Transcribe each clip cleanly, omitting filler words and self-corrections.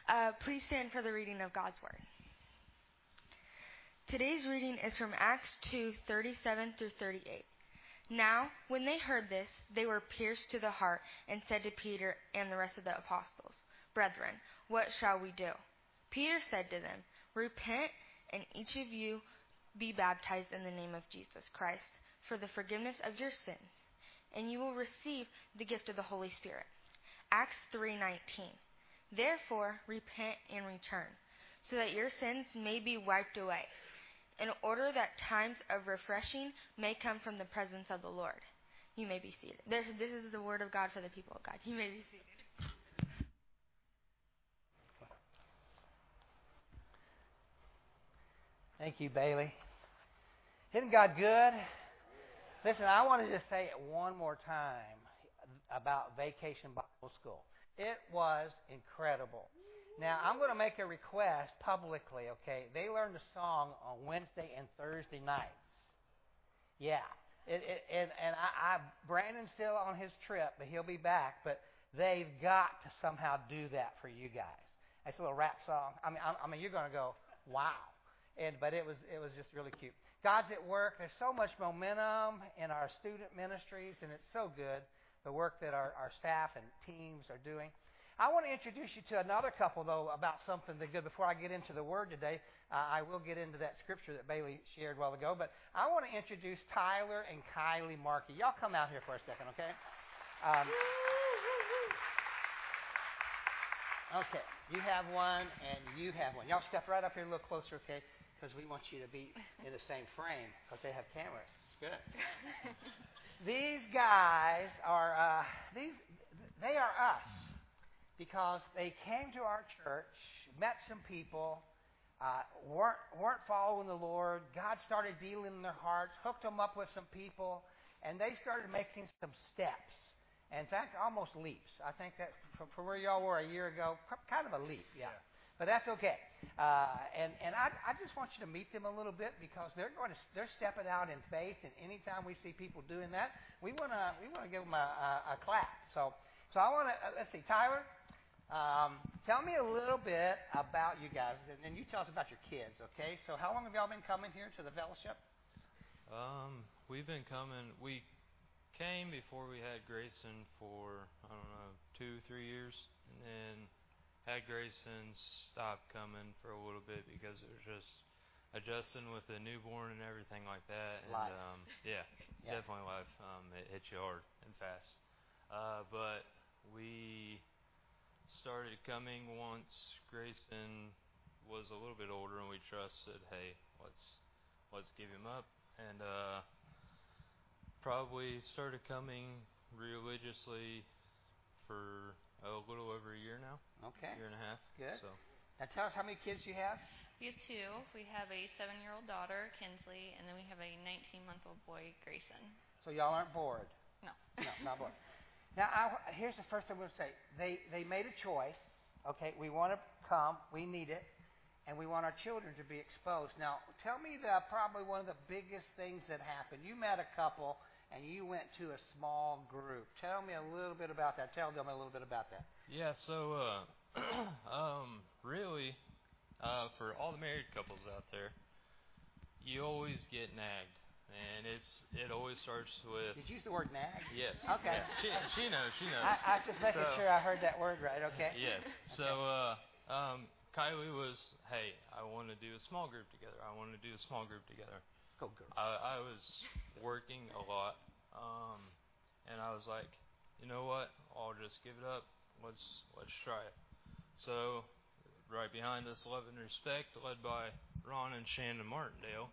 Please stand for the reading of God's Word. Today's reading is from Acts 2:37 through 38. Now, when they heard this, they were pierced to the heart and said to Peter and the rest of the apostles, "Brethren, what shall we do?" Peter said to them, "Repent, and each of you be baptized in the name of Jesus Christ for the forgiveness of your sins, and you will receive the gift of the Holy Spirit." Acts 3:19. Therefore, repent and return, so that your sins may be wiped away, in order that times of refreshing may come from the presence of the Lord. You may be seated. This is the word of God for the people of God. You may be seated. Thank you, Bailey. Isn't God good? Listen, I want to just say it one more time about Vacation Bible School. It was incredible. Now, I'm going to make a request publicly, okay? They learned a song on Wednesday and Thursday nights. Yeah. Brandon's still on his trip, but he'll be back. But they've got to somehow do that for you guys. It's a little rap song. I mean, you're going to go, wow. But it was just really cute. God's at work. There's so much momentum in our student ministries, and it's so good, the work that our staff and teams are doing. I want to introduce you to another couple, though, about something that's good. Before I get into the Word today, I will get into that scripture that Bailey shared a while ago. But I want to introduce Tyler and Kylie Markey. Y'all come out here for a second, okay? Okay, you have one, and you have one. Y'all step right up here a little closer, okay? Because we want you to be in the same frame, because they have cameras. It's good. These guys are, they are us. Because they came to our church, met some people, weren't following the Lord. God started dealing in their hearts, hooked them up with some people, and they started making some steps. And in fact, almost leaps. I think that from where y'all were a year ago, kind of a leap, yeah. But that's okay. And I just want you to meet them a little bit because they're stepping out in faith. And anytime we see people doing that, we want to give them a clap. So I want to let's see, Tyler. Tell me a little bit about you guys, and you tell us about your kids, okay? So how long have y'all been coming here to the fellowship? We've been coming. We came before we had Grayson for, 2-3 years, and then had Grayson stop coming for a little bit because it was just adjusting with the newborn and everything like that. And, life. Yeah, definitely life. It hits you hard and fast. But we started coming once Grayson was a little bit older, and we trusted, hey, let's give him up, and probably started coming religiously for a little over a year now. Okay. Year and a half. Good. So. Now tell us how many kids you have. We have two. We have a 7-year-old daughter, Kinsley, and then we have a 19-month-old boy, Grayson. So y'all aren't bored. No. No, not bored. Now, here's the first thing I'm going to say. They made a choice. Okay, we want to come. We need it. And we want our children to be exposed. Now, tell me probably one of the biggest things that happened. You met a couple, and you went to a small group. Tell me a little bit about that. Tell them a little bit about that. Yeah, so really, for all the married couples out there, you always get nagged. And it always starts with... Did you use the word nag? Yes. Okay. Yeah. She knows. I was just making sure I heard that word right, okay? Yes. So Kylie was, hey, I want to do a small group together. Go girl. I was working a lot, and I was like, you know what? I'll just give it up. Let's try it. So right behind us, Love and Respect, led by Ron and Shannon Martindale.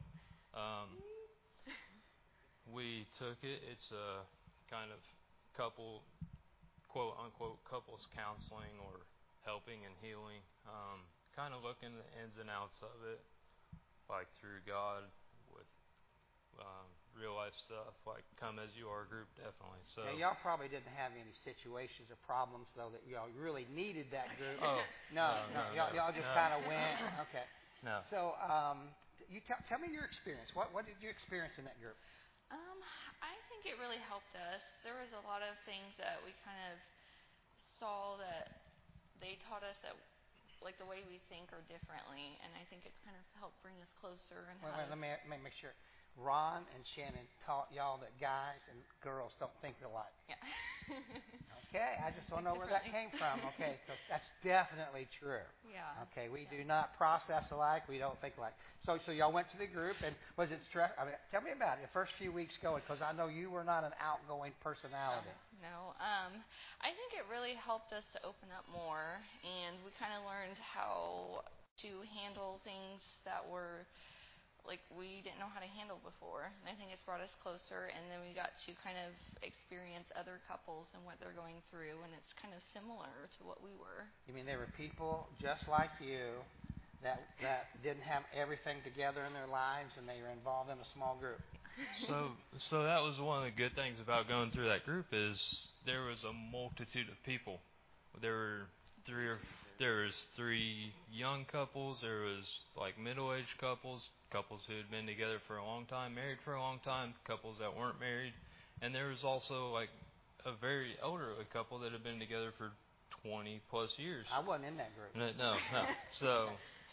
We took it. It's a kind of couple, quote unquote, couples counseling or helping and healing. Kind of looking at the ins and outs of it, like through God with real life stuff, like Come As You Are group, definitely. So now, y'all probably didn't have any situations or problems though that y'all really needed that group. Oh no. Y'all just kind of went. Okay. No. So you tell me your experience. What did you experience in that group? I think it really helped us. There was a lot of things that we kind of saw that they taught us that like the way we think or differently, and I think it's kind of helped bring us closer. And wait, let me make sure. Ron and Shannon taught y'all that guys and girls don't think alike. Yeah. Okay, I just want to know where that came from. Okay, because that's definitely true. Yeah. Okay, we do not process alike. We don't think alike. So y'all went to the group, and was it stress? I mean, tell me about it. The first few weeks going, because I know you were not an outgoing personality. No. I think it really helped us to open up more, and we kind of learned how to handle things that were like we didn't know how to handle before. And I think it's brought us closer, and then we got to kind of experience other couples and what they're going through, and it's kind of similar to what we were. You mean there were people just like you that didn't have everything together in their lives, and they were involved in a small group? So that was one of the good things about going through that group is there was a multitude of people. There was three young couples. There was like middle-aged couples who had been together for a long time, married for a long time, couples that weren't married, and there was also like a very elderly couple that had been together for 20 plus years. I wasn't in that group. No. So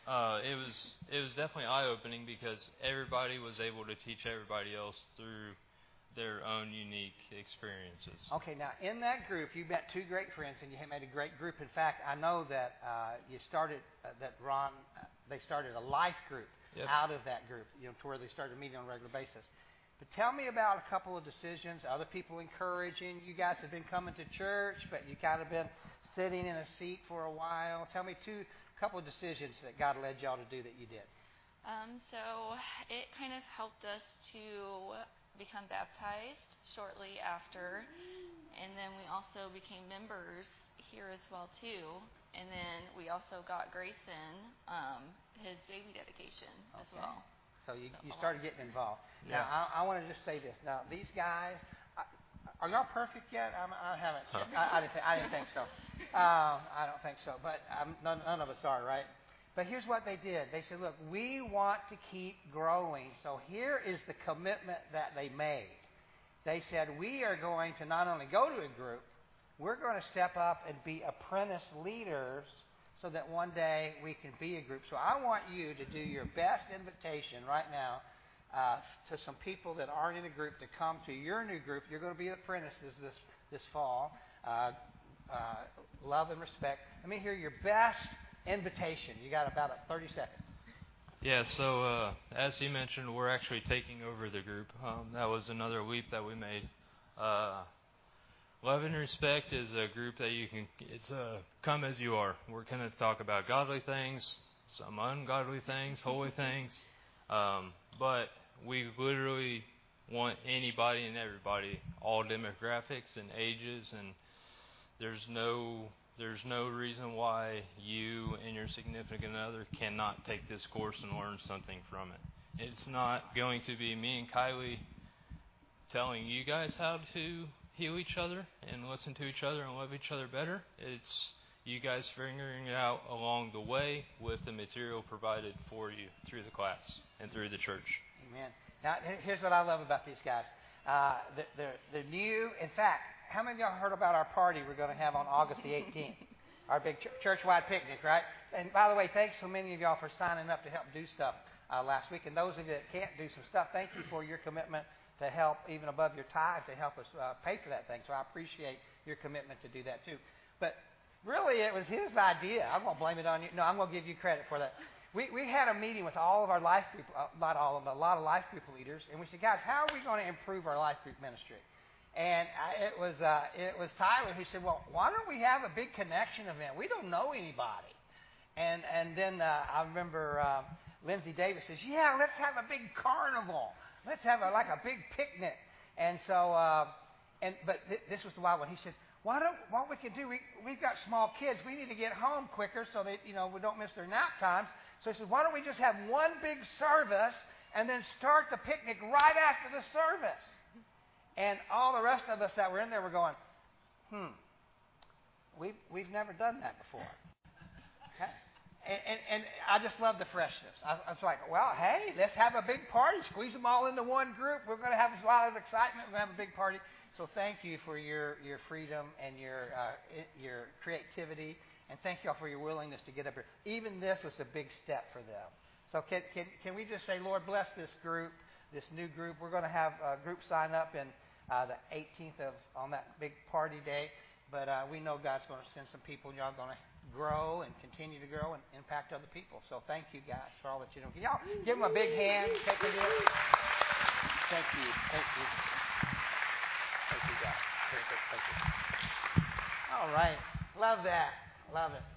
it was definitely eye-opening because everybody was able to teach everybody else through their own unique experiences. Okay, now in that group, you met two great friends, and you made a great group. In fact, I know that you started Ron. They started a life group out of that group, to where they started meeting on a regular basis. But tell me about a couple of decisions. Other people encouraging you guys have been coming to church, but you kind of been sitting in a seat for a while. Tell me a couple of decisions that God led y'all to do that you did. So it kind of helped us to become baptized shortly after, and then we also became members here as well too, and then we also got Grayson his baby dedication as well. So you started getting involved. Yeah. Now I want to just say this. Now these guys, are y'all perfect yet? I haven't. I didn't think so. I don't think so. But none of us are, right? But here's what they did. They said, look, we want to keep growing. So here is the commitment that they made. They said, we are going to not only go to a group, we're going to step up and be apprentice leaders so that one day we can be a group. So I want you to do your best invitation right now to some people that aren't in a group to come to your new group. You're going to be apprentices this fall. Love and respect. Let me hear your best invitation. You got about 30 seconds. Yeah, so as he mentioned, we're actually taking over the group. That was another leap that we made. Love and Respect is a group that it's come as you are. We're going to talk about godly things, some ungodly things, holy things. But we literally want anybody and everybody, all demographics and ages, and there's no reason why you and your significant other cannot take this course and learn something from it. It's not going to be me and Kylie telling you guys how to heal each other and listen to each other and love each other better. It's you guys figuring it out along the way with the material provided for you through the class and through the church. Amen. Now, here's what I love about these guys. They're new. In fact, how many of y'all heard about our party we're going to have on August the 18th? Our big church-wide picnic, right? And by the way, thanks so many of y'all for signing up to help do stuff last week. And those of you that can't do some stuff, thank you for your commitment to help, even above your tithe, to help us pay for that thing. So I appreciate your commitment to do that too. But really, it was his idea. I'm going to blame it on you. No, I'm going to give you credit for that. We had a meeting with all of our life group, not all of them, but a lot of life group leaders, and we said, guys, how are we going to improve our life group ministry? And it was Tyler who said, well, why don't we have a big connection event? We don't know anybody. And then I remember Lindsay Davis says, yeah, let's have a big carnival. Let's have a big picnic. And so, this was the wild one. He says, what we can do, we've got small kids. We need to get home quicker so that, we don't miss their nap times. So he said, why don't we just have one big service and then start the picnic right after the service? And all the rest of us that were in there were going, we've never done that before. Okay? And I just love the freshness. I was like, well, hey, let's have a big party. Squeeze them all into one group. We're going to have a lot of excitement. We're going to have a big party. So thank you for your freedom and your creativity And thank y'all for your willingness to get up here. Even this was a big step for them. So can we just say, Lord, bless this group, this new group. We're going to have a group sign up in the 18th on that big party day. But we know God's going to send some people, and y'all going to grow and continue to grow and impact other people. So thank you guys for all that you do. Can y'all give them a big hand? Thank you. Thank you. Thank you. Thank you, guys. Thank you. All right. Love that. Love it.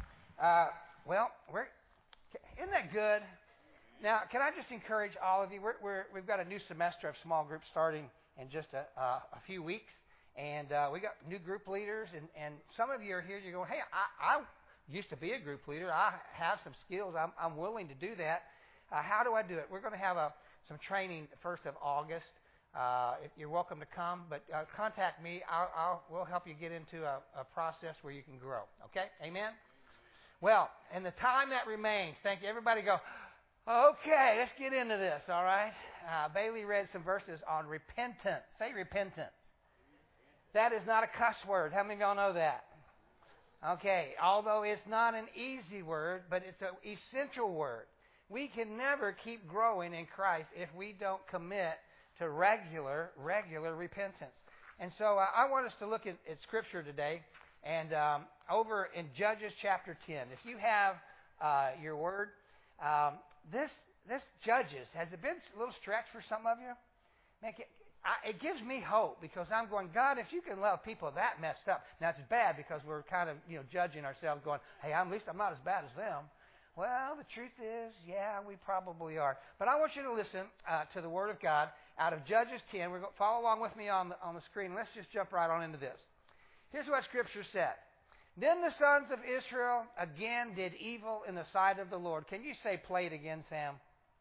Isn't that good? Now, can I just encourage all of you? We've got a new semester of small groups starting in just a few weeks. And we got new group leaders. And some of you are here, you're going, hey, I used to be a group leader. I have some skills. I'm willing to do that. How do I do it? We're going to have some training the 1st of August. You're welcome to come, but contact me. We'll help you get into a process where you can grow. Okay? Amen? Well, in the time that remains, thank you. Everybody go, okay, let's get into this, all right? Bailey read some verses on repentance. Say repentance. That is not a cuss word. How many of y'all know that? Okay, although it's not an easy word, but it's an essential word. We can never keep growing in Christ if we don't commit to regular repentance. And so I want us to look at Scripture today, and over in Judges chapter 10. If you have your word, this Judges, has it been a little stretch for some of you? It gives me hope, because I'm going, God, if you can love people that messed up. Now, it's bad because we're kind of judging ourselves, going, hey, at least I'm not as bad as them. Well, the truth is, yeah, we probably are. But I want you to listen to the Word of God out of Judges 10. We're going to follow along with me on the screen. Let's just jump right on into this. Here's what Scripture said. Then the sons of Israel again did evil in the sight of the Lord. Can you say play it again, Sam?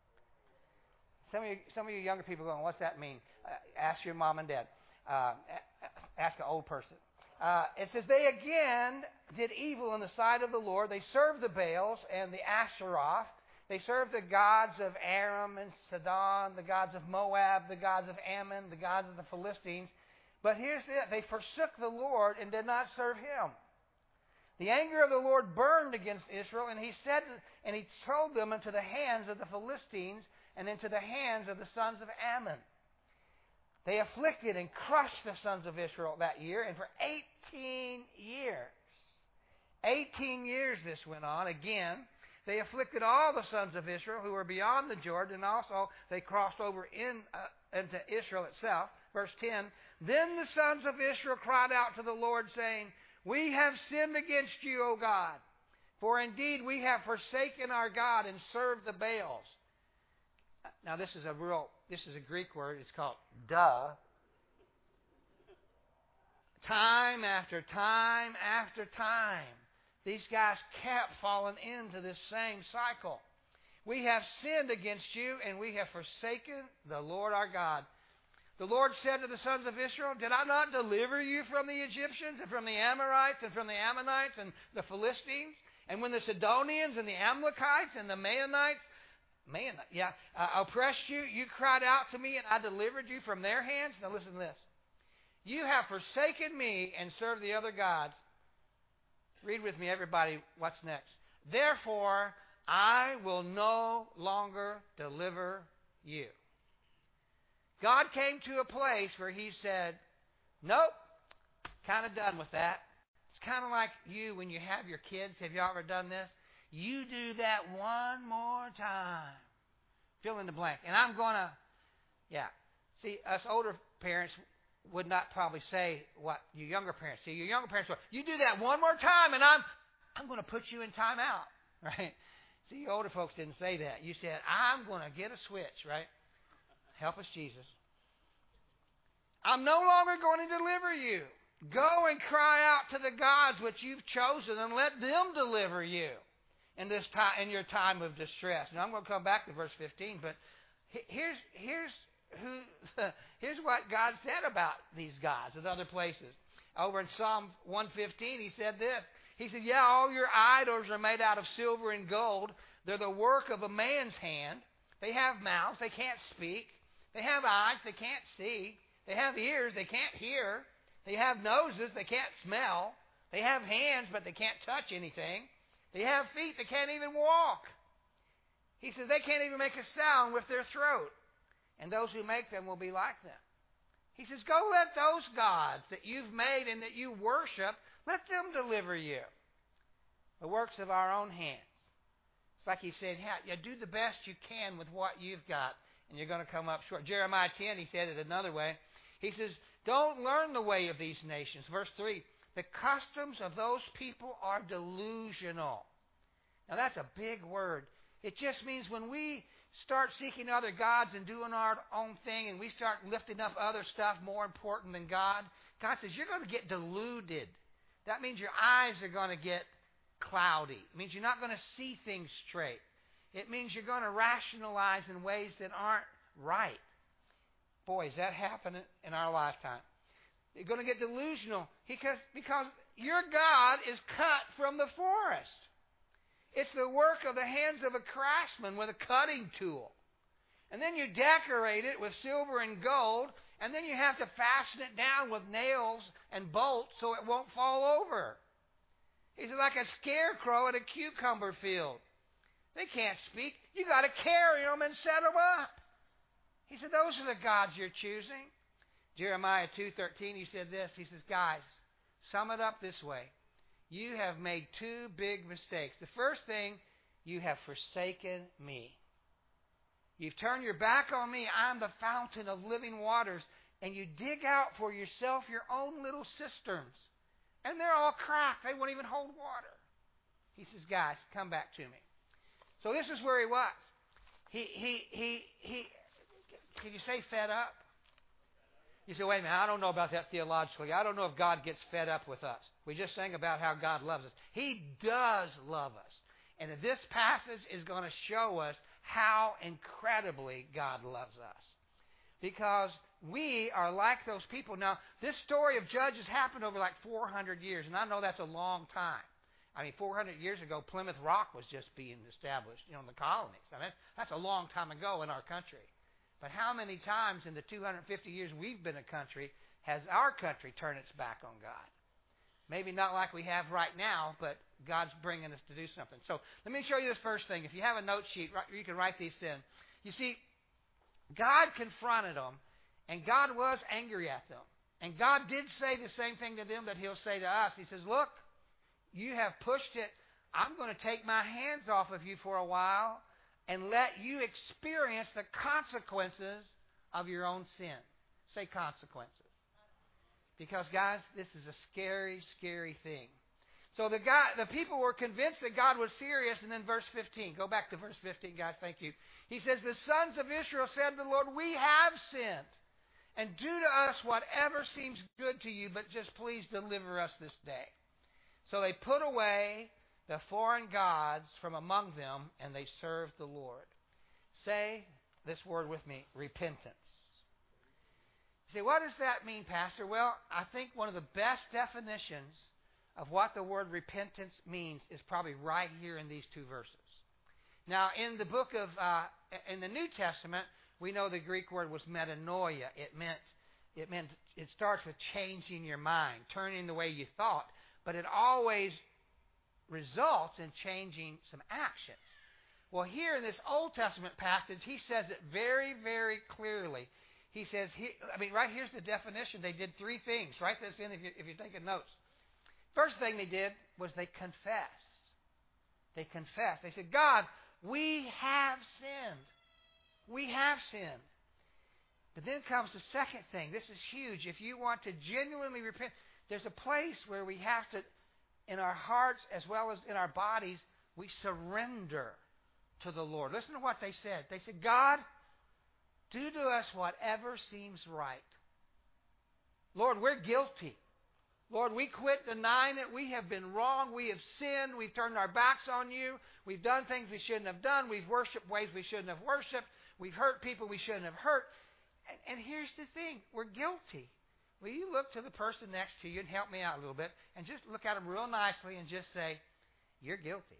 Some of you younger people are going, what's that mean? Ask your mom and dad. Ask an old person. It says, they again did evil in the sight of the Lord. They served the Baals and the Asheroth. They served the gods of Aram and Sidon, the gods of Moab, the gods of Ammon, the gods of the Philistines. But here's it. They forsook the Lord and did not serve Him. The anger of the Lord burned against Israel, and He sold them into the hands of the Philistines and into the hands of the sons of Ammon. They afflicted and crushed the sons of Israel that year, and for 18 years this went on. Again, they afflicted all the sons of Israel who were beyond the Jordan, and also they crossed over into Israel itself. Verse 10, then the sons of Israel cried out to the Lord, saying, we have sinned against you, O God, for indeed we have forsaken our God and served the Baals. Now, this is a Greek word. It's called duh. Time after time after time, these guys kept falling into this same cycle. We have sinned against you, and we have forsaken the Lord our God. The Lord said to the sons of Israel, did I not deliver you from the Egyptians and from the Amorites and from the Ammonites and the Philistines? And when the Sidonians and the Amalekites and the Maonites oppressed you, you cried out to me, and I delivered you from their hands. Now listen to this. You have forsaken me and served the other gods. Read with me, everybody, what's next. Therefore, I will no longer deliver you. God came to a place where He said, nope, kind of done with that. It's kind of like you when you have your kids. Have you ever done this? You do that one more time. Fill in the blank. And I'm going to, See, us older parents would not probably say what you younger parents. See, your younger parents would, you do that one more time and I'm going to put you in time out, right? See, your older folks didn't say that. You said, I'm going to get a switch, right? Help us, Jesus. I'm no longer going to deliver you. Go and cry out to the gods which you've chosen and let them deliver you in your time of distress. Now, I'm going to come back to verse 15, but here's what God said about these gods in other places. Over in Psalm 115, He said this. He said, all your idols are made out of silver and gold. They're the work of a man's hand. They have mouths. They can't speak. They have eyes. They can't see. They have ears. They can't hear. They have noses. They can't smell. They have hands, but they can't touch anything. They have feet, they can't even walk. He says they can't even make a sound with their throat. And those who make them will be like them. He says, go let those gods that you've made and that you worship, let them deliver you. The works of our own hands. It's like he said, yeah, do the best you can with what you've got, and you're going to come up short. Jeremiah 10, he said it another way. He says, don't learn the way of these nations. Verse 3, the customs of those people are delusional. Now that's a big word. It just means when we start seeking other gods and doing our own thing, and we start lifting up other stuff more important than God, God says you're going to get deluded. That means your eyes are going to get cloudy. It means you're not going to see things straight. It means you're going to rationalize in ways that aren't right. Boy, is that happening in our lifetime. You're going to get delusional because your God is cut from the forest. It's the work of the hands of a craftsman with a cutting tool. And then you decorate it with silver and gold, and then you have to fasten it down with nails and bolts so it won't fall over. It's like a scarecrow at a cucumber field. They can't speak. You got to carry them and set them up. He said, those are the gods you're choosing. Jeremiah 2:13, he said this. He says, guys, sum it up this way. You have made two big mistakes. The first thing, you have forsaken me. You've turned your back on me. I'm the fountain of living waters. And you dig out for yourself your own little cisterns. And they're all cracked. They won't even hold water. He says, guys, come back to me. So this is where he was. He can you say fed up? You say, wait a minute, I don't know about that theologically. I don't know if God gets fed up with us. We just sang about how God loves us. He does love us. And this passage is going to show us how incredibly God loves us. Because we are like those people. Now, this story of Judges happened over like 400 years, and I know that's a long time. I mean, 400 years ago, Plymouth Rock was just being established, in the colonies. I mean, that's a long time ago in our country. But how many times in the 250 years we've been a country has our country turned its back on God? Maybe not like we have right now, but God's bringing us to do something. So let me show you this first thing. If you have a note sheet, you can write these in. You see, God confronted them, and God was angry at them. And God did say the same thing to them that he'll say to us. He says, look, you have pushed it. I'm going to take my hands off of you for a while and let you experience the consequences of your own sin. Say consequences. Because, guys, this is a scary, scary thing. So the people were convinced that God was serious, and then verse 15. Go back to verse 15, guys. Thank you. He says, the sons of Israel said to the Lord, we have sinned, and do to us whatever seems good to you, but just please deliver us this day. So they put away the foreign gods from among them, and they served the Lord. Say this word with me, repentance. You say, what does that mean, Pastor? Well, I think one of the best definitions of what the word repentance means is probably right here in these two verses. Now, in the book of, in the New Testament, we know the Greek word was metanoia. It starts with changing your mind, turning the way you thought, but it always results in changing some actions. Well, here in this Old Testament passage, he says it very, very clearly. He says, right here's the definition. They did three things. Write this in if you're taking notes. First thing they did was they confessed. They confessed. They said, God, we have sinned. We have sinned. But then comes the second thing. This is huge. If you want to genuinely repent, there's a place where we have to, in our hearts as well as in our bodies, we surrender to the Lord. Listen to what they said. They said, God, do to us whatever seems right. Lord, we're guilty. Lord, we quit denying it. We have been wrong. We have sinned. We've turned our backs on you. We've done things we shouldn't have done. We've worshiped ways we shouldn't have worshiped. We've hurt people we shouldn't have hurt. And here's the thing. We're guilty. Will you look to the person next to you and help me out a little bit and just look at them real nicely and just say, you're guilty.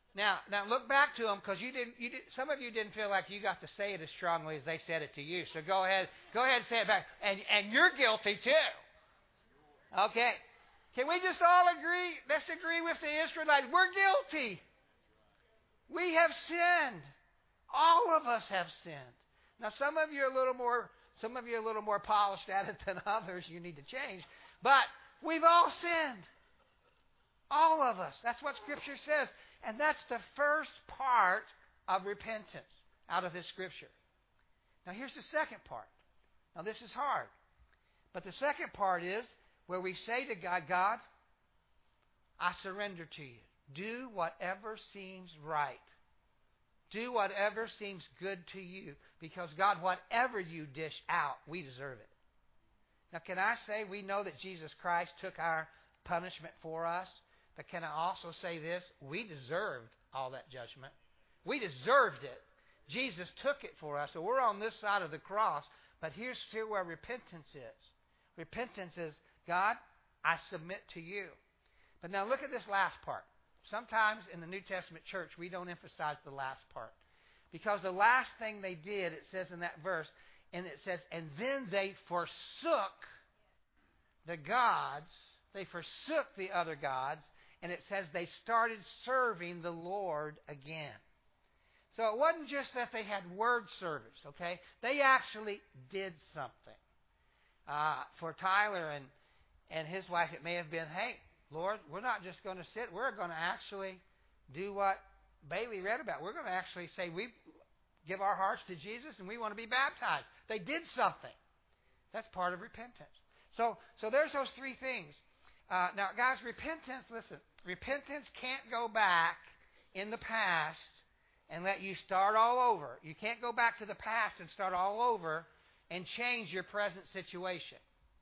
Now look back to them, because some of you didn't feel like you got to say it as strongly as they said it to you. So go ahead and say it back. And you're guilty too. Okay. Can we just all agree? Let's agree with the Israelites. We're guilty. We have sinned. All of us have sinned. Now some of you are a little more polished at it than others. You need to change. But we've all sinned. All of us. That's what Scripture says. And that's the first part of repentance out of this Scripture. Now here's the second part. Now this is hard. But the second part is where we say to God, God, I surrender to you. Do whatever seems right. Do whatever seems good to you. Because God, whatever you dish out, we deserve it. Now can I say we know that Jesus Christ took our punishment for us? But can I also say this? We deserved all that judgment. We deserved it. Jesus took it for us. So we're on this side of the cross. But here's where repentance is. Repentance is, God, I submit to you. But now look at this last part. Sometimes in the New Testament church, we don't emphasize the last part. Because the last thing they did, it says in that verse, and it says, and then they forsook the gods. They forsook the other gods. And it says they started serving the Lord again. So it wasn't just that they had word service, okay? They actually did something. For Tyler and his wife, it may have been, hey, Lord, we're not just going to sit. We're going to actually do what Bailey read about. We're going to actually say we give our hearts to Jesus and we want to be baptized. They did something. That's part of repentance. So there's those three things. Now, guys, repentance, listen, repentance can't go back in the past and let you start all over. You can't go back to the past and start all over and change your present situation.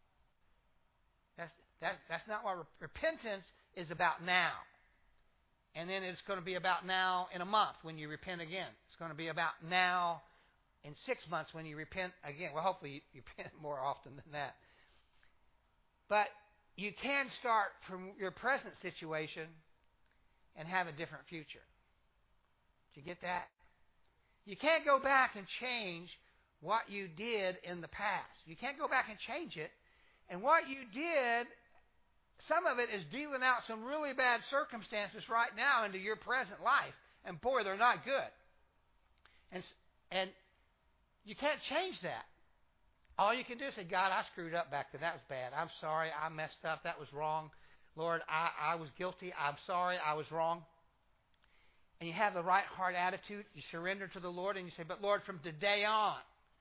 That's not what repentance is about now. And then it's going to be about now in a month when you repent again. It's going to be about now in 6 months when you repent again. Well, hopefully you repent more often than that. But you can start from your present situation and have a different future. Did you get that? You can't go back and change what you did in the past. You can't go back and change it. And what you did, some of it is dealing out some really bad circumstances right now into your present life. And boy, they're not good. And you can't change that. All you can do is say, God, I screwed up back then. That was bad. I'm sorry. I messed up. That was wrong. Lord, I was guilty. I'm sorry. I was wrong. And you have the right heart attitude. You surrender to the Lord and you say, but Lord, from today on,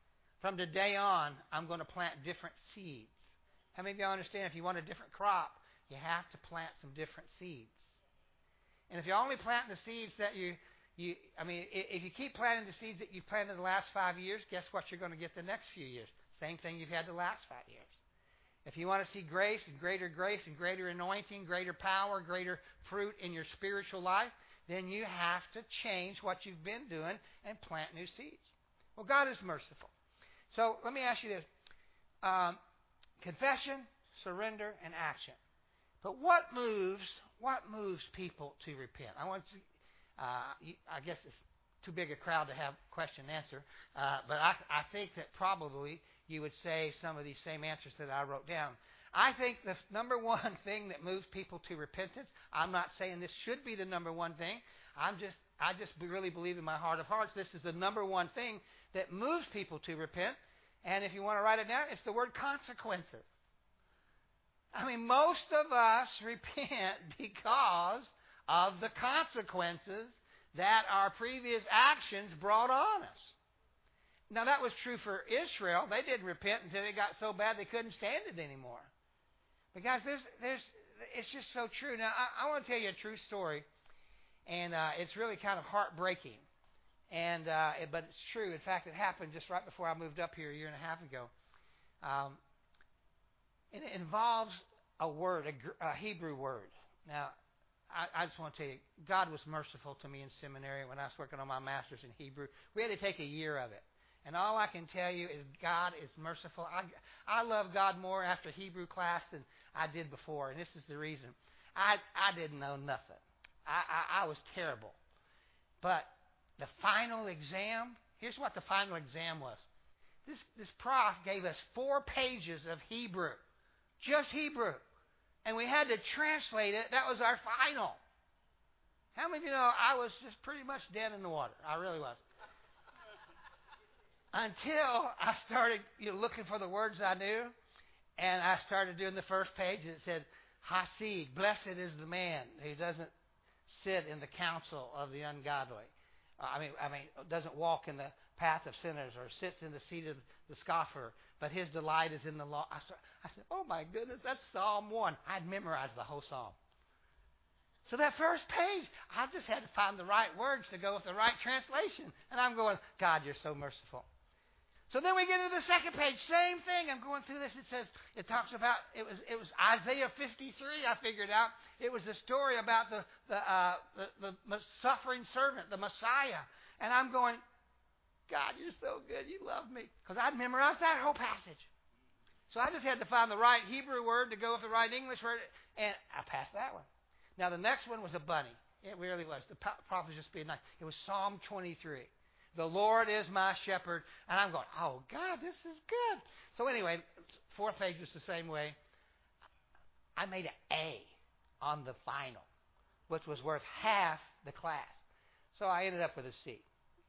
I'm going to plant different seeds. How many of you understand if you want a different crop, you have to plant some different seeds? And if you're only planting the seeds that if you keep planting the seeds that you've planted the last 5 years, guess what you're going to get the next few years? Same thing you've had the last 5 years. If you want to see grace and greater anointing, greater power, greater fruit in your spiritual life, then you have to change what you've been doing and plant new seeds. Well, God is merciful. So let me ask you this. Confession, surrender, and action. But what moves people to repent? I guess it's too big a crowd to have question and answer, but I think that probably you would say some of these same answers that I wrote down. I think the number one thing that moves people to repentance, I'm not saying this should be the number one thing. I just really believe in my heart of hearts this is the number one thing that moves people to repent. And if you want to write it down, it's the word consequences. I mean, most of us repent because of the consequences that our previous actions brought on us. Now, that was true for Israel. They didn't repent until it got so bad they couldn't stand it anymore. But guys, it's just so true. Now, I want to tell you a true story, and it's really kind of heartbreaking. But it's true. In fact, it happened just right before I moved up here a year and a half ago. And it involves a word, a Hebrew word. Now, I just want to tell you, God was merciful to me in seminary when I was working on my master's in Hebrew. We had to take a year of it. And all I can tell you is God is merciful. I love God more after Hebrew class than I did before. And this is the reason. I didn't know nothing. I was terrible. But the final exam, here's what the final exam was. This prof gave us 4 pages of Hebrew, just Hebrew. And we had to translate it. That was our final. How many of you know I was just pretty much dead in the water? I really was. Until I started looking for the words I knew, and I started doing the first page, and it said, Hasid, blessed is the man who doesn't sit in the counsel of the ungodly. I mean, doesn't walk in the path of sinners or sits in the seat of the scoffer, but his delight is in the law. I said, oh my goodness, that's Psalm 1. I'd memorized the whole psalm. So that first page, I just had to find the right words to go with the right translation. And I'm going, God, you're so merciful. So then we get to the second page, same thing. I'm going through this. It talks about, it was Isaiah 53, I figured out. It was the story about the suffering servant, the Messiah. And I'm going, God, you're so good. You love me. Because I'd memorized that whole passage. So I just had to find the right Hebrew word to go with the right English word, and I passed that one. Now, the next one was a bunny. It really was. The prophet was just being nice. It was Psalm 23. The Lord is my shepherd. And I'm going, oh, God, this is good. So anyway, 4th page was the same way. I made an A on the final, which was worth half the class. So I ended up with a C.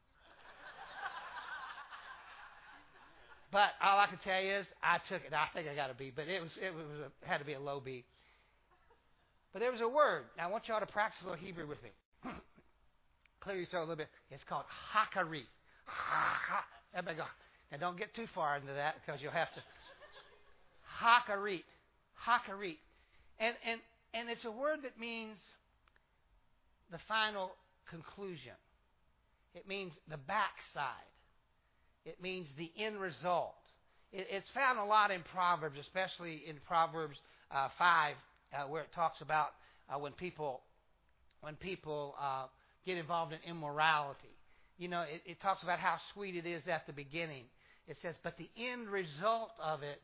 But all I can tell you is I took it. I think I got a B, but it had to be a low B. But there was a word. Now I want y'all to practice a little Hebrew with me. Clear your throat a little bit. It's called hakarit. Everybody go. Now don't get too far into that because you'll have to. Hakarit. Hakarit. And it's a word that means the final conclusion. It means the backside. It means the end result. It's found a lot in Proverbs, especially in Proverbs 5, where it talks about when people get involved in immorality. It talks about how sweet it is at the beginning. It says, but the end result of it,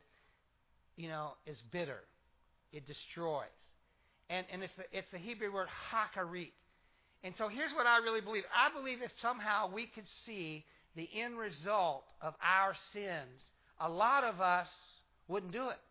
is bitter. It destroys. And it's the Hebrew word hakarit. And so here's what I really believe. I believe if somehow we could see the end result of our sins, a lot of us wouldn't do it.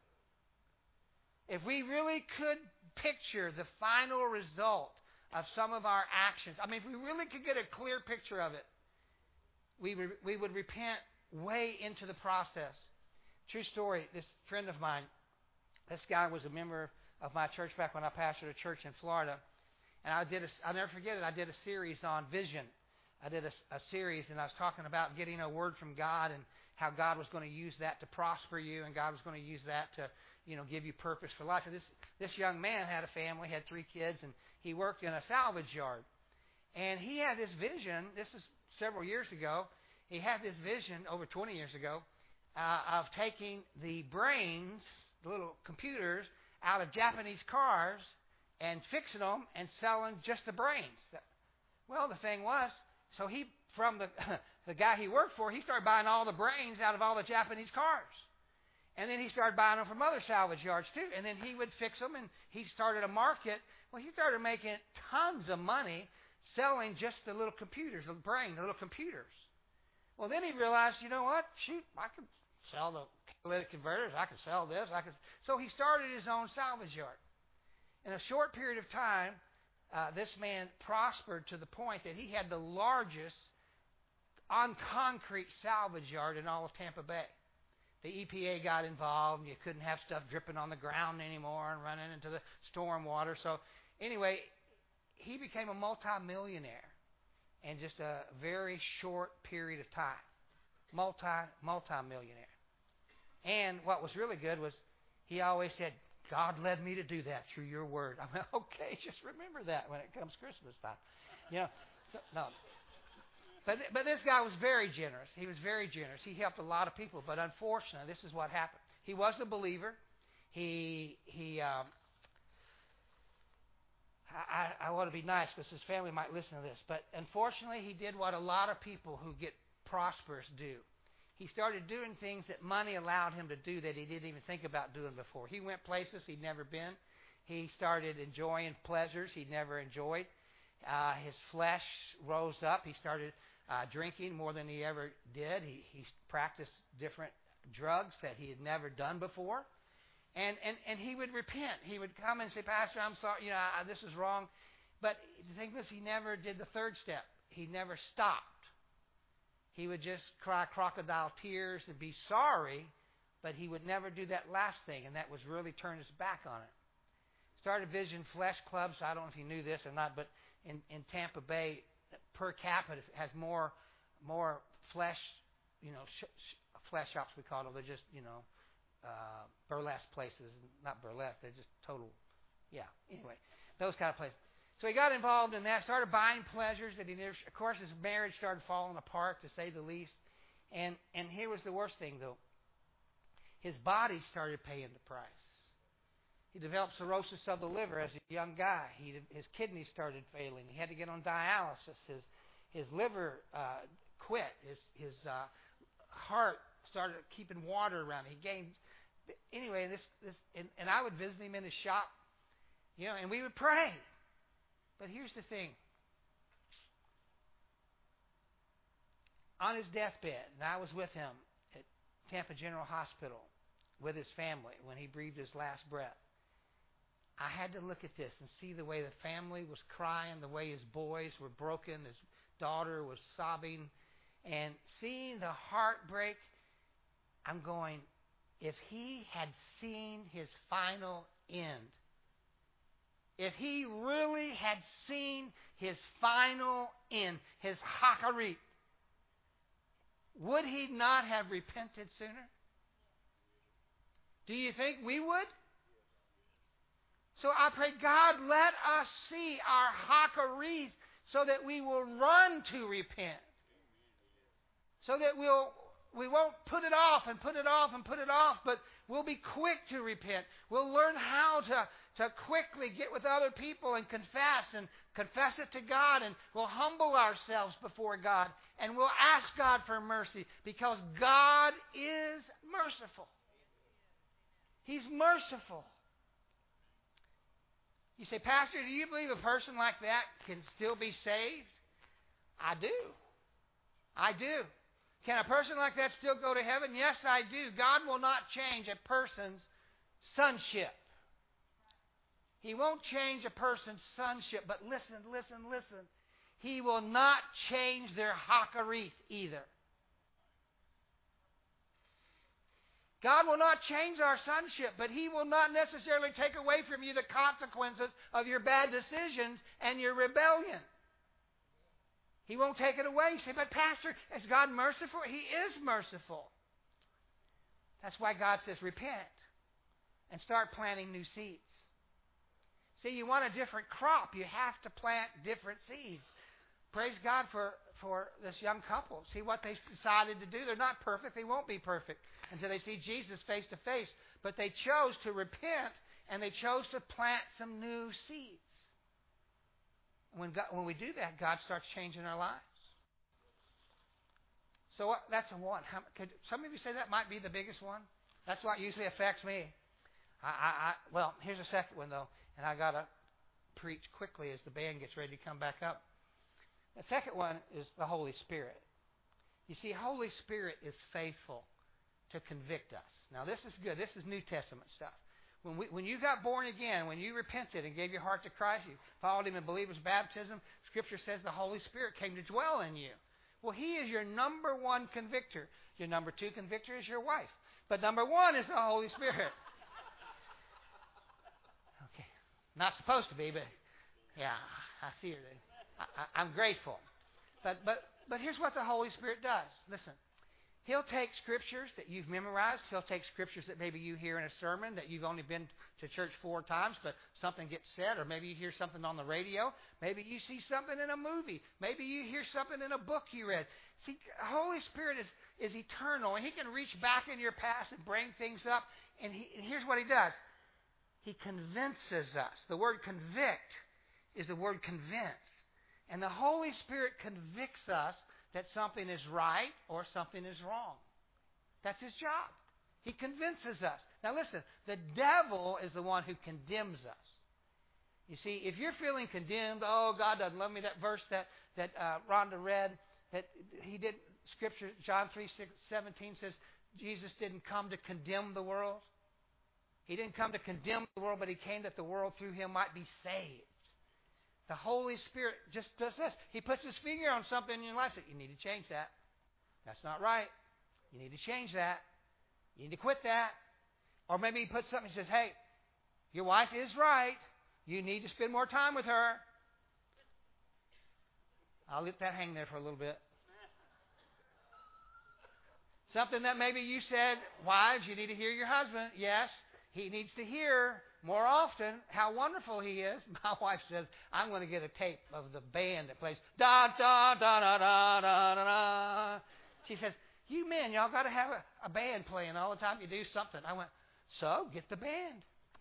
If we really could picture the final result of some of our actions, if we really could get a clear picture of it, we would repent way into the process. True story, this friend of mine, this guy was a member of my church back when I pastored a church in Florida. And I'll never forget it, I did a series on vision. I did a series, and I was talking about getting a word from God and how God was going to use that to prosper you, and God was going to use that to, give you purpose for life. And this young man had a family, had 3 kids, and he worked in a salvage yard. And he had this vision. This is several years ago. He had this vision over 20 years ago of taking the brains, the little computers, out of Japanese cars and fixing them and selling just the brains. Well, the thing was, so he, from the guy he worked for, he started buying all the brains out of all the Japanese cars. And then he started buying them from other salvage yards too. And then he would fix them, and he started a market. Well, he started making tons of money selling just the little computers, the little computers. Well, then he realized, you know what? Shoot, I could sell the catalytic converters. I could sell this. So he started his own salvage yard. In a short period of time, this man prospered to the point that he had the largest on concrete salvage yard in all of Tampa Bay. The EPA got involved, and you couldn't have stuff dripping on the ground anymore and running into the storm water. So anyway, he became a multimillionaire in just a very short period of time. Multimillionaire. And what was really good was he always said, God led me to do that through your word. I went, okay, just remember that when it comes Christmas time. No. But this guy was very generous. He was very generous. He helped a lot of people. But unfortunately, this is what happened. He was a believer. I want to be nice because his family might listen to this. But unfortunately, he did what a lot of people who get prosperous do. He started doing things that money allowed him to do that he didn't even think about doing before. He went places he'd never been. He started enjoying pleasures he'd never enjoyed. His flesh rose up. He started drinking more than he ever did. He practiced different drugs that he had never done before. And he would repent. He would come and say, Pastor, I'm sorry, this is wrong. But the thing was, he never did the third step. He never stopped. He would just cry crocodile tears and be sorry, but he would never do that last thing, and that was really turn his back on it. Started Vision Flesh Clubs. I don't know if you knew this or not, but in Tampa Bay, per capita has more flesh, flesh shops, we call them. They're just, burlesque places. Not burlesque, they're just total, anyway, those kind of places. So he got involved in that, started buying pleasures that he never, of course, his marriage started falling apart, to say the least. And here was the worst thing, though. His body started paying the price. He developed cirrhosis of the liver as a young guy. His kidneys started failing. He had to get on dialysis. His liver quit. His heart started keeping water around. He gained. Anyway, and I would visit him in his shop, and we would pray. But here's the thing. On his deathbed, and I was with him at Tampa General Hospital with his family when he breathed his last breath. I had to look at this and see the way the family was crying, the way his boys were broken, his daughter was sobbing, and seeing the heartbreak. I'm going, if he had seen his final end, if he really had seen his final end, his hakarit, would he not have repented sooner? Do you think we would? So I pray, God, let us see our hakarit so that we will run to repent. So that we won't put it off and put it off and put it off, but we'll be quick to repent. We'll learn how to quickly get with other people and confess it to God, and we'll humble ourselves before God, and we'll ask God for mercy, because God is merciful. He's merciful. You say, Pastor, do you believe a person like that can still be saved? I do. I do. Can a person like that still go to heaven? Yes, I do. God will not change a person's sonship. He won't change a person's sonship, but listen. He will not change their hakarit either. God will not change our sonship, but He will not necessarily take away from you the consequences of your bad decisions and your rebellion. He won't take it away. You say, but Pastor, is God merciful? He is merciful. That's why God says repent and start planting new seeds. See, you want a different crop, you have to plant different seeds. Praise God for this young couple. See what they decided to do. They're not perfect. They won't be perfect until they see Jesus face to face. But they chose to repent, and they chose to plant some new seeds. When we do that, God starts changing our lives. So that's a one. Could some of you say that might be the biggest one? That's what usually affects me. Well, here's a second one, though. And I got to preach quickly as the band gets ready to come back up. The second one is the Holy Spirit. You see, Holy Spirit is faithful to convict us. Now, this is good. This is New Testament stuff. When you got born again, when you repented and gave your heart to Christ, you followed Him in believer's baptism, Scripture says the Holy Spirit came to dwell in you. Well, He is your number one convictor. Your number two convictor is your wife. But number one is the Holy Spirit. Okay. Not supposed to be, but yeah, I see her. I'm grateful. But here's what the Holy Spirit does. Listen. He'll take scriptures that you've memorized. He'll take scriptures that maybe you hear in a sermon that you've only been to church 4 times, but something gets said, or maybe you hear something on the radio. Maybe you see something in a movie. Maybe you hear something in a book you read. See, the Holy Spirit is eternal, and He can reach back in your past and bring things up. And here's what He does. He convinces us. The word convict is the word convince. And the Holy Spirit convicts us that something is right or something is wrong. That's His job. He convinces us. Now listen, the devil is the one who condemns us. You see, if you're feeling condemned, oh, God doesn't love me, that verse that Rhonda read, that he did, Scripture, John 3:17 says, Jesus didn't come to condemn the world. He didn't come to condemn the world, but he came that the world through him might be saved. The Holy Spirit just does this. He puts his finger on something in your life and says, you need to change that. That's not right. You need to change that. You need to quit that. Or maybe he puts something and says, hey, your wife is right. You need to spend more time with her. I'll let that hang there for a little bit. Something that maybe you said, wives, you need to hear your husband. Yes, he needs to hear more often how wonderful he is. My wife says, I'm going to get a tape of the band that plays da da da da da da da da. She says, you men, y'all got to have a band playing all the time you do something. I went, so get the band.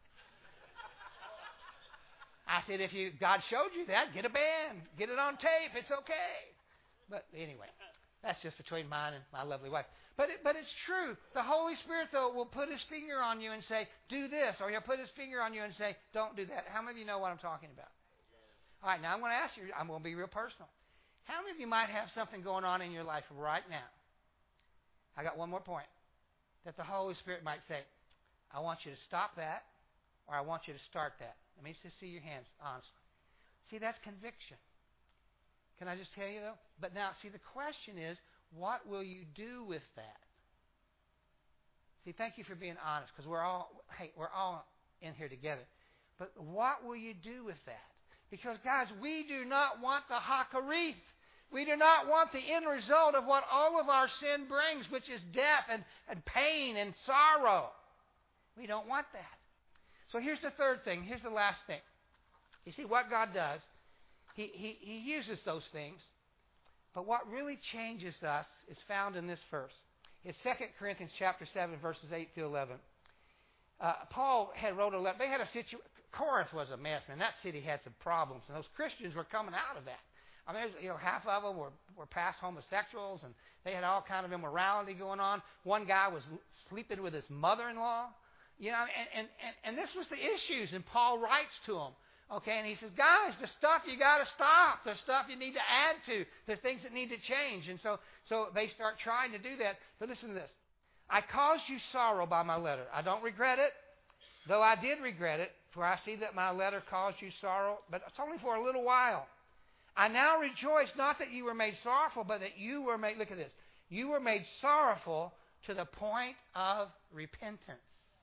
I said, if God showed you that, get a band. Get it on tape. It's okay. But anyway, that's just between mine and my lovely wife. But it's true. The Holy Spirit, though, will put his finger on you and say, do this. Or he'll put his finger on you and say, don't do that. How many of you know what I'm talking about? All right, now I'm going to ask you, I'm going to be real personal. How many of you might have something going on in your life right now? I got one more point. That the Holy Spirit might say, I want you to stop that, or I want you to start that. Let me just see your hands, honestly. See, that's conviction. Can I just tell you, though? But now, see, the question is, what will you do with that? See, thank you for being honest, because we're all in here together. But what will you do with that? Because, guys, we do not want the hakarith. We do not want the end result of what all of our sin brings, which is death and pain and sorrow. We don't want that. So here's the third thing. Here's the last thing. You see, what God does, He uses those things. But what really changes us is found in this verse. It's 2 Corinthians chapter 7, verses 8 through 11. Paul had wrote a letter. They had a situation. Corinth was a mess, man. That city had some problems, and those Christians were coming out of that. I mean, half of them were past homosexuals, and they had all kind of immorality going on. One guy was sleeping with his mother-in-law. And this was the issues, and Paul writes to them. Okay, and he says, guys, the stuff you got to stop. There's stuff you need to add to. There's things that need to change. And so they start trying to do that. But listen to this. I caused you sorrow by my letter. I don't regret it, though I did regret it, for I see that my letter caused you sorrow, but it's only for a little while. I now rejoice, not that you were made sorrowful, but that you were made, look at this, you were made sorrowful to the point of repentance.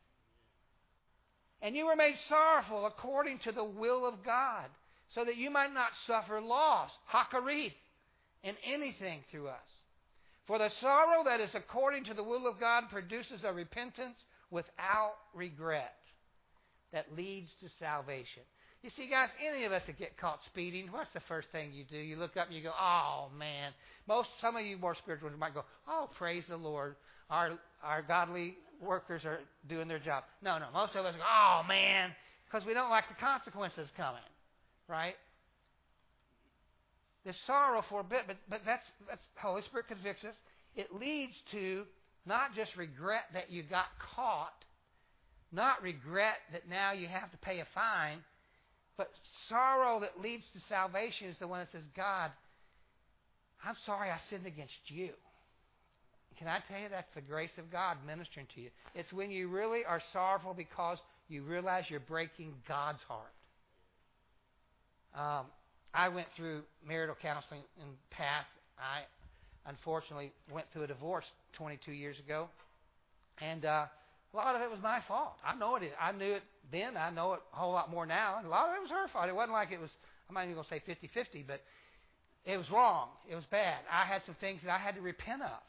And you were made sorrowful according to the will of God, so that you might not suffer loss, hakarith, in anything through us. For the sorrow that is according to the will of God produces a repentance without regret that leads to salvation. You see, guys, any of us that get caught speeding, what's the first thing you do? You look up and you go, oh, man. Some of you more spiritual might go, oh, praise the Lord. Our godly workers are doing their job. No, most of us go, oh, man, because we don't like the consequences coming, right? There's sorrow for a bit, but that's Holy Spirit convicts us. It leads to not just regret that you got caught, not regret that now you have to pay a fine, but sorrow that leads to salvation is the one that says, God, I'm sorry I sinned against you. Can I tell you that's the grace of God ministering to you? It's when you really are sorrowful because you realize you're breaking God's heart. I went through marital counseling in the past. I unfortunately went through a divorce 22 years ago. And a lot of it was my fault. I know it is. I knew it then. I know it a whole lot more now. And a lot of it was her fault. It wasn't like it was, I'm not even going to say 50-50, but it was wrong. It was bad. I had some things that I had to repent of.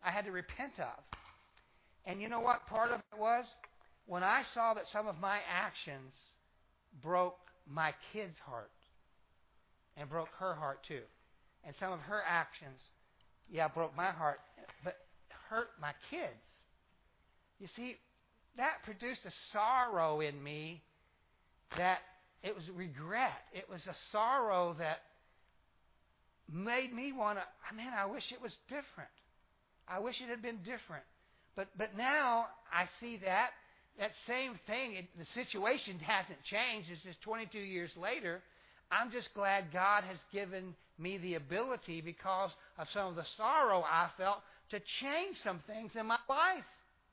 And you know what part of it was? When I saw that some of my actions broke my kid's heart and broke her heart too. And some of her actions, broke my heart, but hurt my kids. You see, that produced a sorrow in me that it was regret. It was a sorrow that made me want to, I wish it was different. I wish it had been different. But now I see that, that same thing, the situation hasn't changed. It's just 22 years later. I'm just glad God has given me the ability, because of some of the sorrow I felt, to change some things in my life.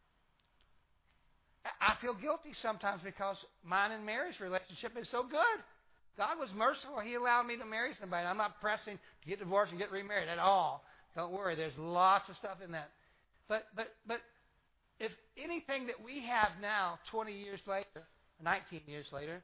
I feel guilty sometimes because mine and Mary's relationship is so good. God was merciful. He allowed me to marry somebody. I'm not pressing to get divorced and get remarried at all. Don't worry. There's lots of stuff in that. But if anything that we have now, 20 years later, 19 years later,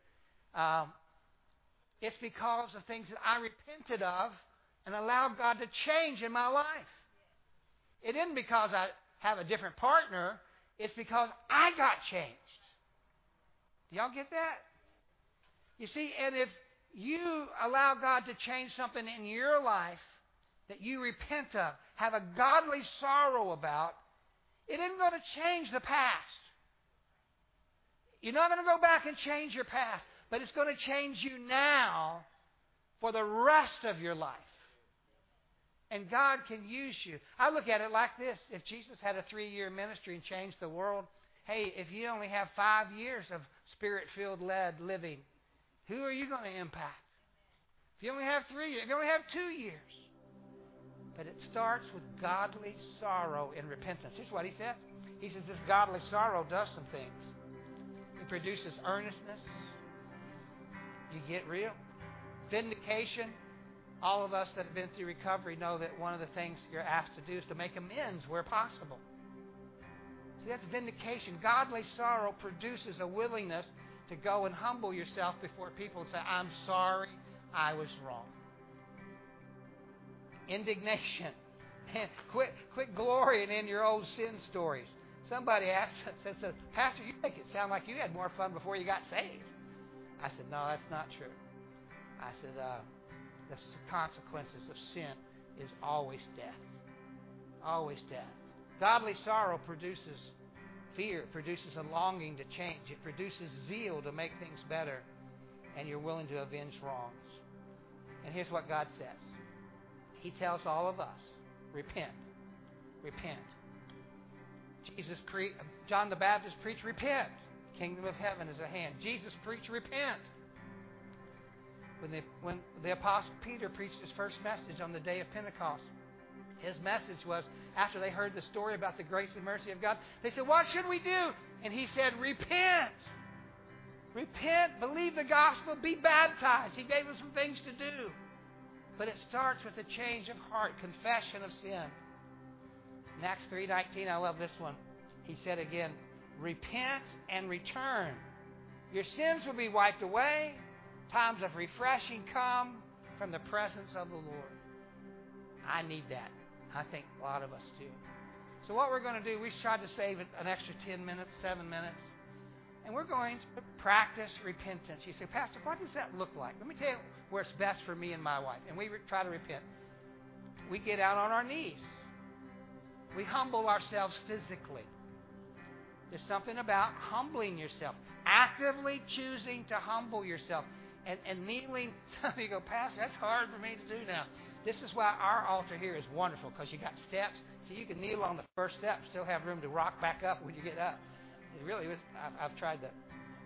it's because of things that I repented of and allowed God to change in my life. It isn't because I have a different partner. It's because I got changed. Do y'all get that? You see, and if you allow God to change something in your life that you repent of, have a godly sorrow about, it isn't going to change the past. You're not going to go back and change your past, but it's going to change you now for the rest of your life. And God can use you. I look at it like this. If Jesus had a 3-year ministry and changed the world, hey, if you only have 5 years of Spirit-filled led living, who are you going to impact? If you only have 3 years, if you only have 2 years. But it starts with godly sorrow and repentance. Here's what he said. He says this godly sorrow does some things. It produces earnestness. You get real. Vindication. All of us that have been through recovery know that one of the things you're asked to do is to make amends where possible. See, that's vindication. Godly sorrow produces a willingness to go and humble yourself before people and say, I'm sorry, I was wrong. Indignation. Man, quit glorying in your old sin stories. Somebody said, Pastor, you make it sound like you had more fun before you got saved. I said, no, that's not true. I said, the consequences of sin is always death. Always death. Godly sorrow produces fear. It produces a longing to change. It produces zeal to make things better. And you're willing to avenge wrongs. And here's what God says. He tells all of us, repent. Repent. John the Baptist preached, repent. Kingdom of heaven is at hand. Jesus preached, repent. When the Apostle Peter preached his first message on the day of Pentecost, his message was, after they heard the story about the grace and mercy of God, they said, what should we do? And he said, repent. Repent, believe the gospel, be baptized. He gave us some things to do. But it starts with a change of heart, confession of sin. In Acts 3:19, I love this one. He said again, repent and return. Your sins will be wiped away. Times of refreshing come from the presence of the Lord. I need that. I think a lot of us do. So what we're going to do, we tried to save an extra 10 minutes, 7 minutes. And we're going to practice repentance. You say, Pastor, what does that look like? Let me tell you where it's best for me and my wife. And we try to repent. We get out on our knees. We humble ourselves physically. There's something about humbling yourself. Actively choosing to humble yourself. And kneeling, some of you go, Pastor, that's hard for me to do now. This is why our altar here is wonderful, because you got steps, so you can kneel on the first step, still have room to rock back up when you get up. It really was, I've tried that.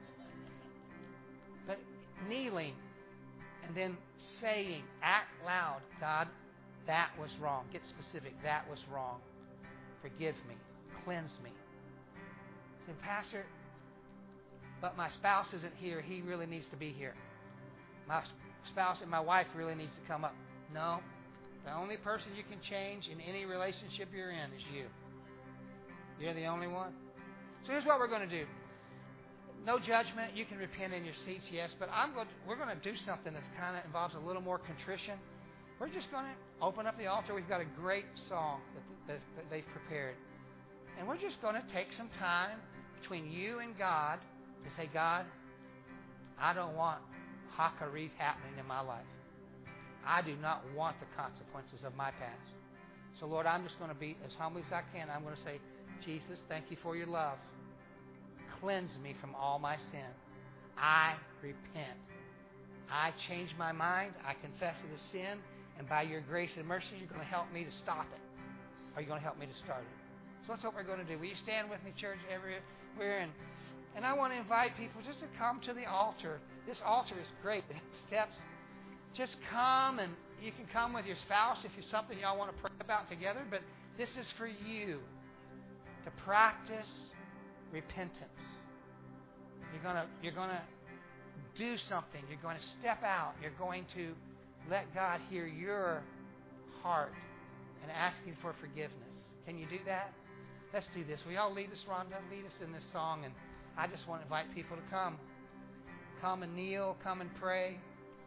But kneeling and then saying, act loud, God, that was wrong. Get specific, that was wrong. Forgive me, cleanse me. Say, Pastor, but my spouse isn't here. He really needs to be here. My spouse and my wife really needs to come up. No. The only person you can change in any relationship you're in is you. You're the only one. So here's what we're going to do. No judgment. You can repent in your seats, yes. But we're going to do something that kind of involves a little more contrition. We're just going to open up the altar. We've got a great song that they've prepared. And we're just going to take some time between you and God to say, God, I don't want Hakarith happening in my life. I do not want the consequences of my past. So, Lord, I'm just going to be as humble as I can. I'm going to say, Jesus, thank you for your love. Cleanse me from all my sin. I repent. I change my mind. I confess it as sin. And by your grace and mercy, you're going to help me to stop it. Or you're going to help me to start it. So that's what we're going to do. Will you stand with me, church, everywhere? And And I want to invite people just to come to the altar. This altar is great. It has steps. Just come, and you can come with your spouse if it's something y'all want to pray about together. But this is for you to practice repentance. You're gonna do something. You're going to step out. You're going to let God hear your heart and asking for forgiveness. Can you do that? Let's do this. Will y'all lead us, Rhonda? Lead us in this song. And I just want to invite people to come. Come and kneel. Come and pray.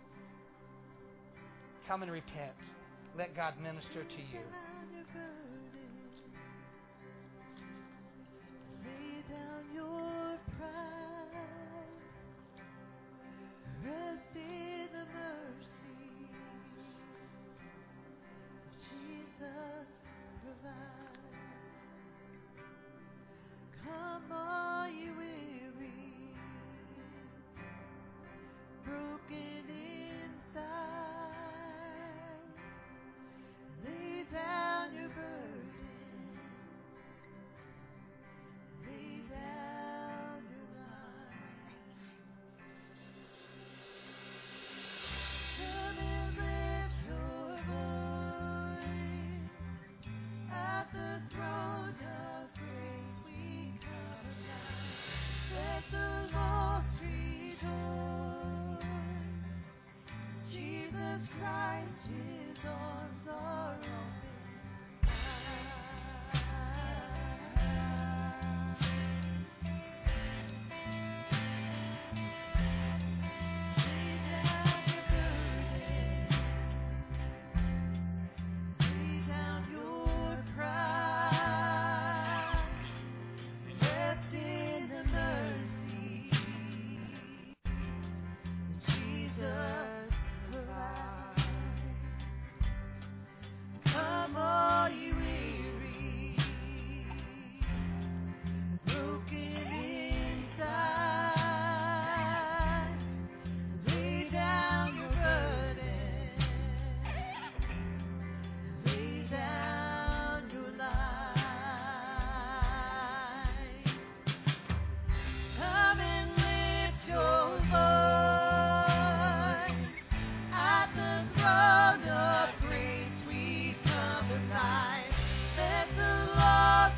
Come and repent. Let God minister to you. Lay down your pride. Rest in the mercy of Jesus provides. Come all you weary, broken inside. Lay down your burden. Lay down your life. Come and lift your voice at the throne of grace. We come alive. Let the lost rejoice. Jesus Christ, His arms are open. Lay down your burden. Lay down your pride. Rest in the mercy that Jesus provides. Come all you weary, broken inside. Lay down your burden. Lay down your life. Come and lift your voice at the throne of grace. We come alive. Let the lost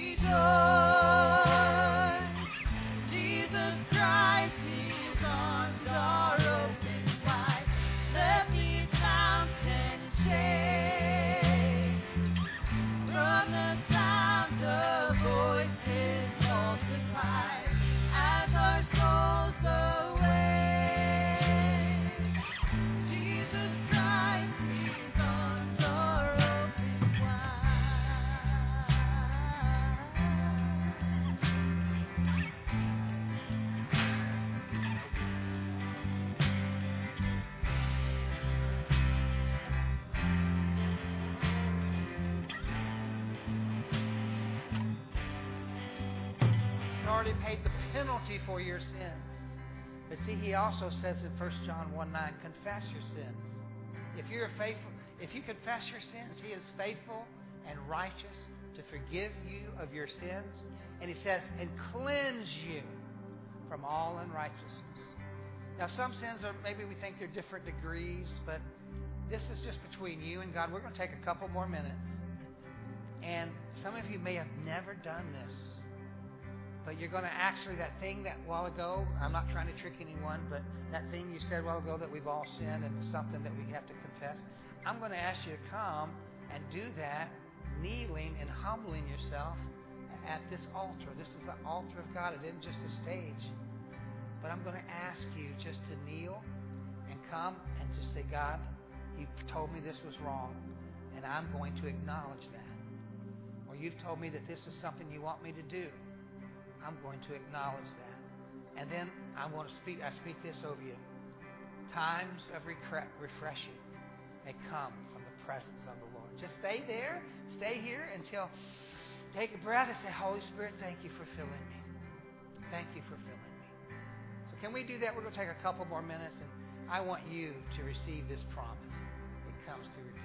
rejoice. Jesus Christ, His arms are open wide. Let these mountains shake from the sound of voices multiplied as our souls awake. Jesus Christ, His arms are open wide. He's already paid the penalty for your sins. But see, He also says in 1 John 1:9, confess your sins. If you confess your sins, He is faithful and righteous to forgive you of your sins. And He says, and cleanse you from all unrighteousness. Now, some sins are, maybe we think they're different degrees, but this is just between you and God. We're going to take a couple more minutes. And some of you may have never done this. But you're going to actually, that thing that while ago, I'm not trying to trick anyone, but that thing you said a while ago that we've all sinned and it's something that we have to confess, I'm going to ask you to come and do that, kneeling and humbling yourself at this altar. This is the altar of God. It isn't just a stage. But I'm going to ask you just to kneel and come and just say, God, You told me this was wrong, and I'm going to acknowledge that. Or You've told me that this is something You want me to do. I'm going to acknowledge that. And then I speak this over you. Times of refreshing may come from the presence of the Lord. Just stay there. Stay here until, take a breath and say, Holy Spirit, thank You for filling me. Thank You for filling me. So can we do that? We're going to take a couple more minutes, and I want you to receive this promise. It comes through repentance.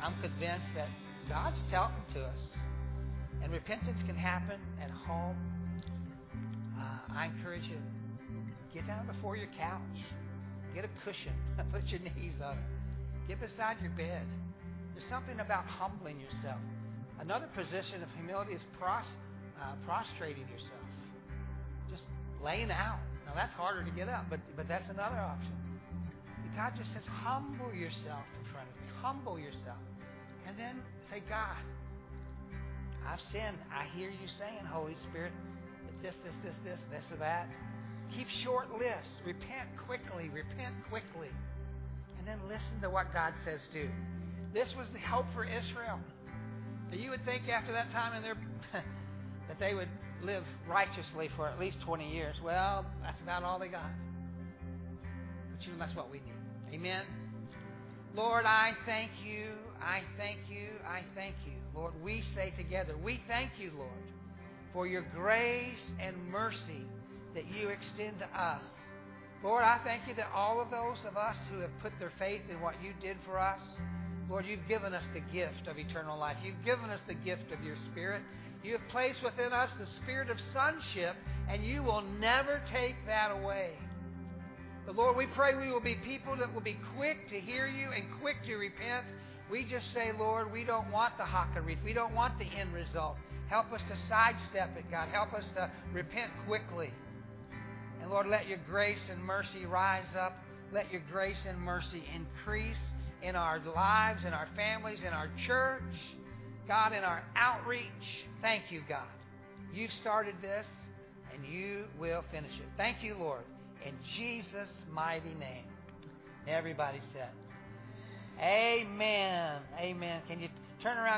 I'm convinced that God's talking to us. And repentance can happen at home. I encourage you, get down before your couch. Get a cushion. Put your knees on it. Get beside your bed. There's something about humbling yourself. Another position of humility is prostrating yourself. Just laying out. Now that's harder to get up, but that's another option. God just says, humble yourself in front of me. Humble yourself. And then say, God, I've sinned. I hear you saying, Holy Spirit, it's this or that. Keep short lists. Repent quickly. And then listen to what God says do. This was the hope for Israel. Now, you would think after that time in their that they would live righteously for at least 20 years. Well, that's about all they got. But that's what we need. Amen. Lord, I thank you. I thank you. I thank you. Lord, we say together, we thank you, Lord, for your grace and mercy that you extend to us. Lord, I thank you that all of those of us who have put their faith in what you did for us, Lord, you've given us the gift of eternal life. You've given us the gift of your Spirit. You have placed within us the spirit of sonship, and you will never take that away. But Lord, we pray we will be people that will be quick to hear you and quick to repent. We just say, Lord, we don't want the hakarit. We don't want the end result. Help us to sidestep it, God. Help us to repent quickly. And Lord, let your grace and mercy rise up. Let your grace and mercy increase in our lives, in our families, in our church. God, in our outreach. Thank you, God. You've started this, and you will finish it. Thank you, Lord. In Jesus' mighty name. Everybody said, amen. Amen. Can you turn around?